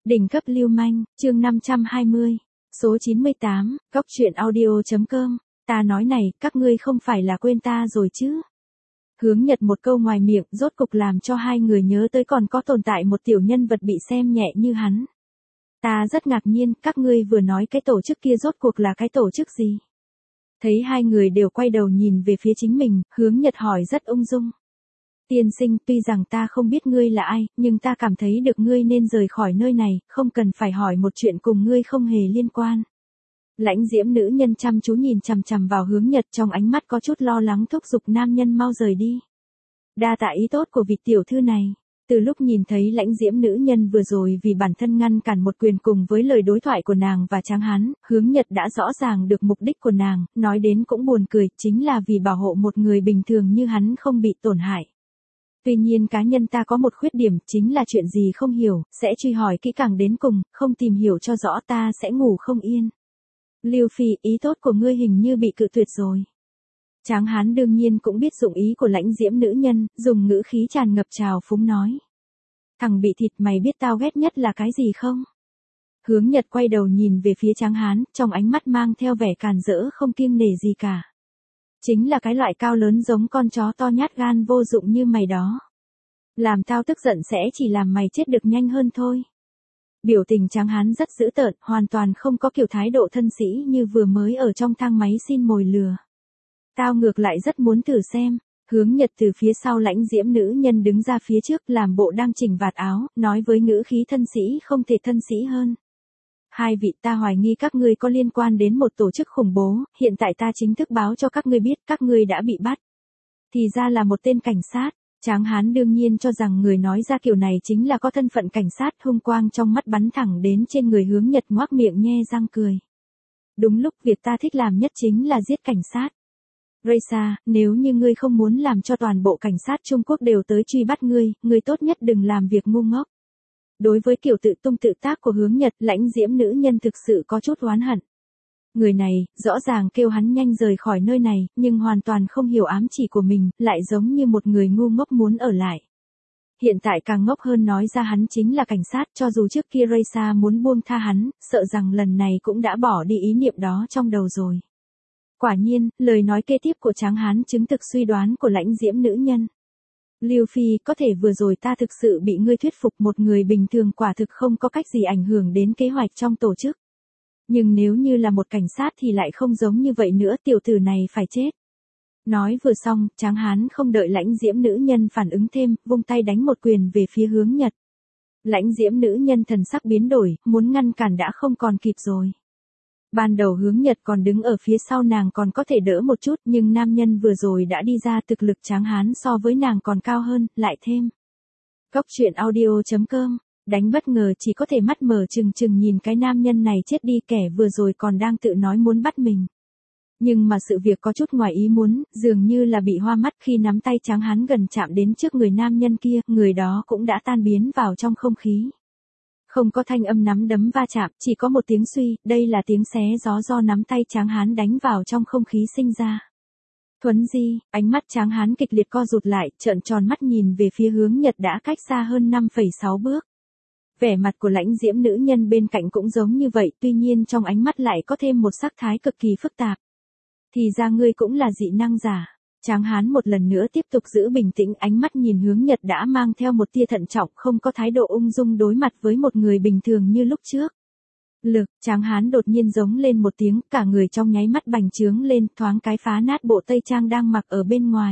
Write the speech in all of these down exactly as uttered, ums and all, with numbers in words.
Đỉnh cấp lưu manh, chương năm trăm hai mươi, số chín mươi tám, cóc truyện audio chấm com. Ta nói này, các ngươi không phải là quên ta rồi chứ? Hướng Nhật một câu ngoài miệng, rốt cục làm cho hai người nhớ tới còn có tồn tại một tiểu nhân vật bị xem nhẹ như hắn. Ta rất ngạc nhiên, các ngươi vừa nói cái tổ chức kia rốt cuộc là cái tổ chức gì? Thấy hai người đều quay đầu nhìn về phía chính mình, Hướng Nhật hỏi rất ung dung. Tiên sinh, tuy rằng ta không biết ngươi là ai, nhưng ta cảm thấy được ngươi nên rời khỏi nơi này, không cần phải hỏi một chuyện cùng ngươi không hề liên quan. Lãnh diễm nữ nhân chăm chú nhìn chằm chằm vào Hướng Nhật, trong ánh mắt có chút lo lắng thúc giục nam nhân mau rời đi. Đa tạ ý tốt của vị tiểu thư này. Từ lúc nhìn thấy lãnh diễm nữ nhân vừa rồi vì bản thân ngăn cản một quyền cùng với lời đối thoại của nàng và Tráng Hán, Hướng Nhật đã rõ ràng được mục đích của nàng, nói đến cũng buồn cười, chính là vì bảo hộ một người bình thường như hắn không bị tổn hại. Tuy nhiên cá nhân ta có một khuyết điểm, chính là chuyện gì không hiểu, sẽ truy hỏi kỹ càng đến cùng, không tìm hiểu cho rõ ta sẽ ngủ không yên. Lưu Phi, ý tốt của ngươi hình như bị cự tuyệt rồi. Tráng Hán đương nhiên cũng biết dụng ý của lãnh diễm nữ nhân, dùng ngữ khí tràn ngập trào phúng nói. Thằng bị thịt, mày biết tao ghét nhất là cái gì không? Hướng Nhật quay đầu nhìn về phía Tráng Hán, trong ánh mắt mang theo vẻ càn rỡ không kiêng nể gì cả. Chính là cái loại cao lớn giống con chó to nhát gan vô dụng như mày đó. Làm tao tức giận sẽ chỉ làm mày chết được nhanh hơn thôi. Biểu tình Tráng Hán rất dữ tợn, hoàn toàn không có kiểu thái độ thân sĩ như vừa mới ở trong thang máy xin mồi lừa. Tao ngược lại rất muốn thử xem. Hướng Nhật từ phía sau lãnh diễm nữ nhân đứng ra phía trước làm bộ đang chỉnh vạt áo, nói với ngữ khí thân sĩ không thể thân sĩ hơn. Hai vị, ta hoài nghi các ngươi có liên quan đến một tổ chức khủng bố, hiện tại ta chính thức báo cho các ngươi biết các ngươi đã bị bắt. Thì ra là một tên cảnh sát. Tráng Hán đương nhiên cho rằng người nói ra kiểu này chính là có thân phận cảnh sát, hung quang trong mắt bắn thẳng đến trên người Hướng Nhật, ngoác miệng nhe răng cười. Đúng lúc việc ta thích làm nhất chính là giết cảnh sát. Raisa, nếu như ngươi không muốn làm cho toàn bộ cảnh sát Trung Quốc đều tới truy bắt ngươi, ngươi tốt nhất đừng làm việc ngu ngốc. Đối với kiểu tự tung tự tác của Hướng Nhật, lãnh diễm nữ nhân thực sự có chút oán hận. Người này, rõ ràng kêu hắn nhanh rời khỏi nơi này, nhưng hoàn toàn không hiểu ám chỉ của mình, lại giống như một người ngu ngốc muốn ở lại. Hiện tại càng ngốc hơn nói ra hắn chính là cảnh sát, cho dù trước kia Raisa muốn buông tha hắn, sợ rằng lần này cũng đã bỏ đi ý niệm đó trong đầu rồi. Quả nhiên, lời nói kế tiếp của Tráng Hán chứng thực suy đoán của lãnh diễm nữ nhân. Lưu Phi, có thể vừa rồi ta thực sự bị ngươi thuyết phục, một người bình thường quả thực không có cách gì ảnh hưởng đến kế hoạch trong tổ chức. Nhưng nếu như là một cảnh sát thì lại không giống như vậy nữa, tiểu tử này phải chết. Nói vừa xong, Tráng Hán không đợi lãnh diễm nữ nhân phản ứng thêm, vung tay đánh một quyền về phía Hướng Nhật. Lãnh diễm nữ nhân thần sắc biến đổi, muốn ngăn cản đã không còn kịp rồi. Ban đầu Hướng Nhật còn đứng ở phía sau nàng còn có thể đỡ một chút, nhưng nam nhân vừa rồi đã đi ra, thực lực Tráng Hán so với nàng còn cao hơn, lại thêm. Cóc truyện audio chấm com, đánh bất ngờ chỉ có thể mắt mở trừng trừng nhìn cái nam nhân này chết đi, kẻ vừa rồi còn đang tự nói muốn bắt mình. Nhưng mà sự việc có chút ngoài ý muốn, dường như là bị hoa mắt khi nắm tay Tráng Hán gần chạm đến trước người nam nhân kia, người đó cũng đã tan biến vào trong không khí. Không có thanh âm nắm đấm va chạm, chỉ có một tiếng suy, đây là tiếng xé gió do nắm tay Tráng Hán đánh vào trong không khí sinh ra. Thuấn di, ánh mắt Tráng Hán kịch liệt co rụt lại, trợn tròn mắt nhìn về phía Hướng Nhật đã cách xa hơn năm phẩy sáu bước. Vẻ mặt của lãnh diễm nữ nhân bên cạnh cũng giống như vậy, tuy nhiên trong ánh mắt lại có thêm một sắc thái cực kỳ phức tạp. Thì ra ngươi cũng là dị năng giả. Tráng Hán một lần nữa tiếp tục giữ bình tĩnh, ánh mắt nhìn Hướng Nhật đã mang theo một tia thận trọng, không có thái độ ung dung đối mặt với một người bình thường như lúc trước. Lực, Tráng Hán đột nhiên giống lên một tiếng, cả người trong nháy mắt bành trướng lên, thoáng cái phá nát bộ tây trang đang mặc ở bên ngoài.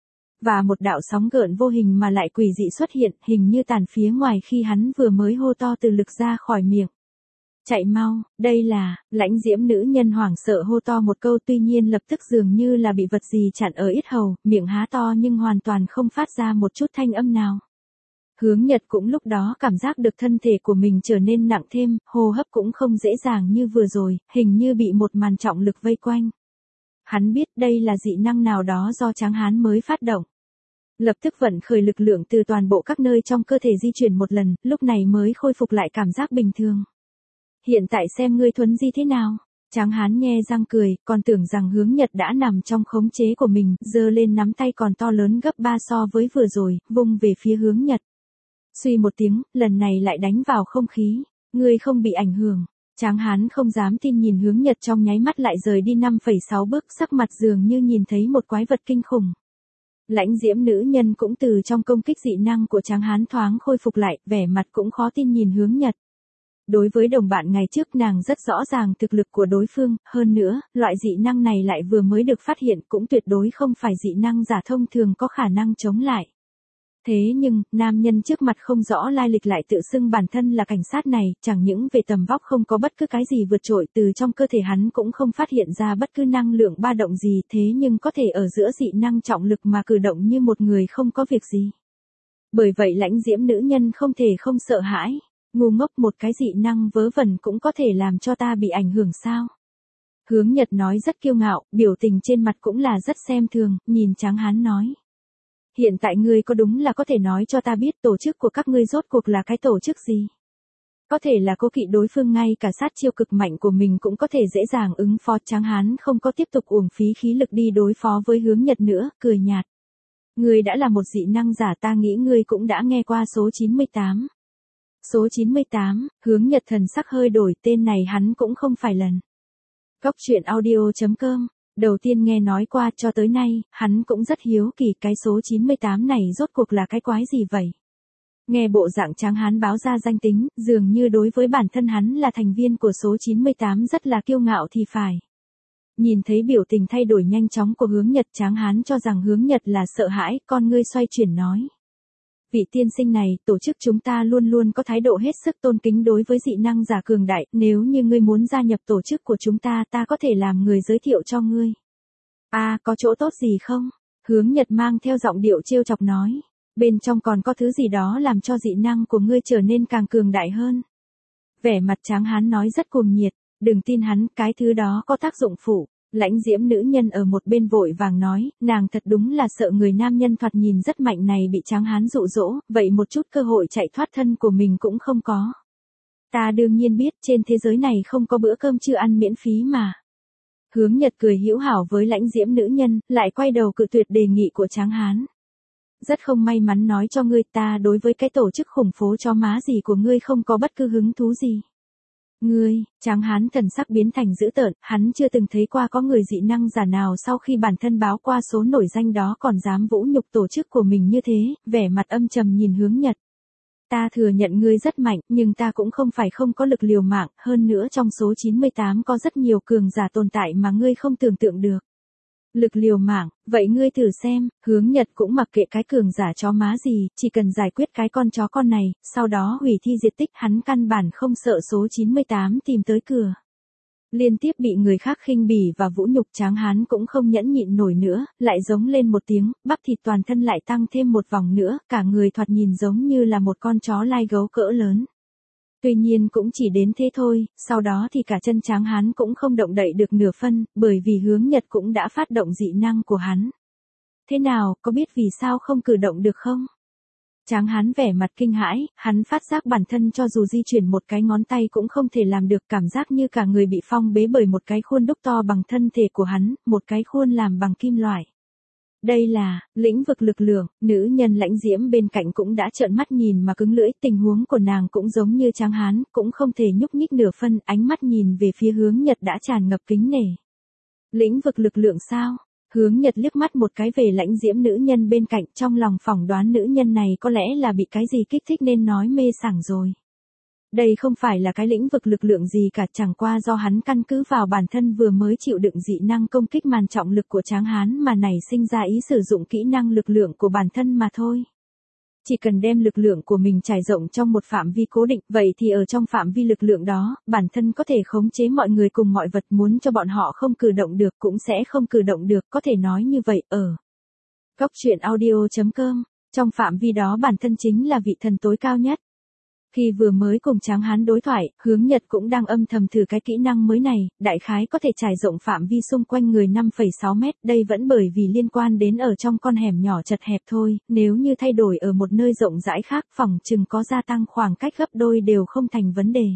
Và một đạo sóng gợn vô hình mà lại quỷ dị xuất hiện, hình như tàn phía ngoài khi hắn vừa mới hô to từ lực ra khỏi miệng. Chạy mau, đây là, lãnh diễm nữ nhân hoảng sợ hô to một câu, tuy nhiên lập tức dường như là bị vật gì chặn ở yết hầu, miệng há to nhưng hoàn toàn không phát ra một chút thanh âm nào. Hướng Nhật cũng lúc đó cảm giác được thân thể của mình trở nên nặng thêm, hô hấp cũng không dễ dàng như vừa rồi, hình như bị một màn trọng lực vây quanh. Hắn biết đây là dị năng nào đó do Tráng Hán mới phát động. Lập tức vận khởi lực lượng từ toàn bộ các nơi trong cơ thể di chuyển một lần, lúc này mới khôi phục lại cảm giác bình thường. Hiện tại xem ngươi thuấn di thế nào. Tráng Hán nhe răng cười, còn tưởng rằng Hướng Nhật đã nằm trong khống chế của mình, giơ lên nắm tay còn to lớn gấp ba so với vừa rồi, vung về phía Hướng Nhật. Suy một tiếng, lần này lại đánh vào không khí. ngươi không bị ảnh hưởng. Tráng hán không dám tin nhìn Hướng Nhật trong nháy mắt lại rời đi năm phẩy sáu bước, sắc mặt dường như nhìn thấy một quái vật kinh khủng. Lãnh diễm nữ nhân cũng từ trong công kích dị năng của Tráng hán thoáng khôi phục lại, vẻ mặt cũng khó tin nhìn Hướng Nhật. Đối với đồng bạn ngày trước nàng rất rõ ràng thực lực của đối phương, hơn nữa, loại dị năng này lại vừa mới được phát hiện cũng tuyệt đối không phải dị năng giả thông thường có khả năng chống lại. Thế nhưng, nam nhân trước mặt không rõ lai lịch lại tự xưng bản thân là cảnh sát này, chẳng những về tầm vóc không có bất cứ cái gì vượt trội, từ trong cơ thể hắn cũng không phát hiện ra bất cứ năng lượng ba động gì, thế nhưng có thể ở giữa dị năng trọng lực mà cử động như một người không có việc gì. Bởi vậy lãnh diễm nữ nhân không thể không sợ hãi. Ngu ngốc, một cái dị năng vớ vẩn cũng có thể làm cho ta bị ảnh hưởng sao? Hướng Nhật nói rất kiêu ngạo, biểu tình trên mặt cũng là rất xem thường, nhìn Tráng hán nói. Hiện tại ngươi có đúng là có thể nói cho ta biết tổ chức của các ngươi rốt cuộc là cái tổ chức gì? Có thể là cố kỵ đối phương ngay cả sát chiêu cực mạnh của mình cũng có thể dễ dàng ứng phó. Tráng hán không có tiếp tục uổng phí khí lực đi đối phó với Hướng Nhật nữa, cười nhạt. Ngươi đã là một dị năng giả, ta nghĩ ngươi cũng đã nghe qua số chín mươi tám. Số chín mươi tám, Hướng Nhật thần sắc hơi đổi, tên này hắn cũng không phải lần. Góc truyện audio chấm com, đầu tiên nghe nói qua, cho tới nay, hắn cũng rất hiếu kỳ cái số chín mươi tám này rốt cuộc là cái quái gì vậy. Nghe bộ dạng Tráng hán báo ra danh tính, dường như đối với bản thân hắn là thành viên của số chín mươi tám rất là kiêu ngạo thì phải. Nhìn thấy biểu tình thay đổi nhanh chóng của Hướng Nhật, Tráng hán cho rằng Hướng Nhật là sợ hãi, con ngươi xoay chuyển nói. Vị tiên sinh này, tổ chức chúng ta luôn luôn có thái độ hết sức tôn kính đối với dị năng giả cường đại, nếu như ngươi muốn gia nhập tổ chức của chúng ta, ta có thể làm người giới thiệu cho ngươi. À, có chỗ tốt gì không? Hướng Nhật mang theo giọng điệu trêu chọc nói. Bên trong còn có thứ gì đó làm cho dị năng của ngươi trở nên càng cường đại hơn. Vẻ mặt Tráng hán nói rất cuồng nhiệt, đừng tin hắn, cái thứ đó có tác dụng phụ. Lãnh diễm nữ nhân ở một bên vội vàng nói, nàng thật đúng là sợ người nam nhân thoạt nhìn rất mạnh này bị Tráng hán dụ dỗ, vậy một chút cơ hội chạy thoát thân của mình cũng không có. Ta đương nhiên biết trên thế giới này không có bữa cơm chưa ăn miễn phí mà. Hướng Nhật cười hữu hảo với lãnh diễm nữ nhân, lại quay đầu cự tuyệt đề nghị của Tráng hán. Rất không may mắn nói cho ngươi, ta đối với cái tổ chức khủng phố chó má gì của ngươi không có bất cứ hứng thú gì. Ngươi, Tráng hán thần sắc biến thành dữ tợn, hắn chưa từng thấy qua có người dị năng giả nào sau khi bản thân báo qua số nổi danh đó còn dám vũ nhục tổ chức của mình như thế, vẻ mặt âm trầm nhìn Hướng Nhật. Ta thừa nhận ngươi rất mạnh, nhưng ta cũng không phải không có lực liều mạng, hơn nữa trong số chín mươi tám có rất nhiều cường giả tồn tại mà ngươi không tưởng tượng được. Lực liều mạng, vậy ngươi thử xem, Hướng Nhật cũng mặc kệ cái cường giả chó má gì, chỉ cần giải quyết cái con chó con này, sau đó hủy thi diệt tích, hắn căn bản không sợ số chín mươi tám tìm tới cửa. Liên tiếp bị người khác khinh bỉ và vũ nhục, Tráng hán cũng không nhẫn nhịn nổi nữa, lại giống lên một tiếng, bắp thịt toàn thân lại tăng thêm một vòng nữa, cả người thoạt nhìn giống như là một con chó lai gấu cỡ lớn. Tuy nhiên cũng chỉ đến thế thôi, sau đó thì cả chân Tráng hán cũng không động đậy được nửa phân, bởi vì Hướng Nhật cũng đã phát động dị năng của hắn. Thế nào, có biết vì sao không cử động được không? Tráng hán vẻ mặt kinh hãi, hắn phát giác bản thân cho dù di chuyển một cái ngón tay cũng không thể làm được, cảm giác như cả người bị phong bế bởi một cái khuôn đúc to bằng thân thể của hắn, một cái khuôn làm bằng kim loại. Đây là, lĩnh vực lực lượng, nữ nhân lãnh diễm bên cạnh cũng đã trợn mắt nhìn mà cứng lưỡi, tình huống của nàng cũng giống như Tráng hán, cũng không thể nhúc nhích nửa phân, ánh mắt nhìn về phía Hướng Nhật đã tràn ngập kính nể. Lĩnh vực lực lượng sao? Hướng Nhật liếc mắt một cái về lãnh diễm nữ nhân bên cạnh, trong lòng phỏng đoán nữ nhân này có lẽ là bị cái gì kích thích nên nói mê sảng rồi. Đây không phải là cái lĩnh vực lực lượng gì cả, chẳng qua do hắn căn cứ vào bản thân vừa mới chịu đựng dị năng công kích màn trọng lực của Tráng hán mà nảy sinh ra ý sử dụng kỹ năng lực lượng của bản thân mà thôi. Chỉ cần đem lực lượng của mình trải rộng trong một phạm vi cố định, vậy thì ở trong phạm vi lực lượng đó, bản thân có thể khống chế mọi người cùng mọi vật, muốn cho bọn họ không cử động được cũng sẽ không cử động được, có thể nói như vậy, ở góc truyện audio chấm com, trong phạm vi đó bản thân chính là vị thần tối cao nhất. Khi vừa mới cùng Tráng hán đối thoại, Hướng Nhật cũng đang âm thầm thử cái kỹ năng mới này, đại khái có thể trải rộng phạm vi xung quanh người năm phẩy sáu mét, đây vẫn bởi vì liên quan đến ở trong con hẻm nhỏ chật hẹp thôi, nếu như thay đổi ở một nơi rộng rãi khác, phòng chừng có gia tăng khoảng cách gấp đôi đều không thành vấn đề.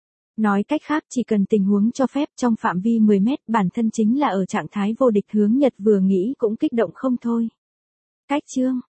Nói cách khác, chỉ cần tình huống cho phép, trong phạm vi mười mét, bản thân chính là ở trạng thái vô địch. Hướng Nhật vừa nghĩ cũng kích động không thôi. Cách chương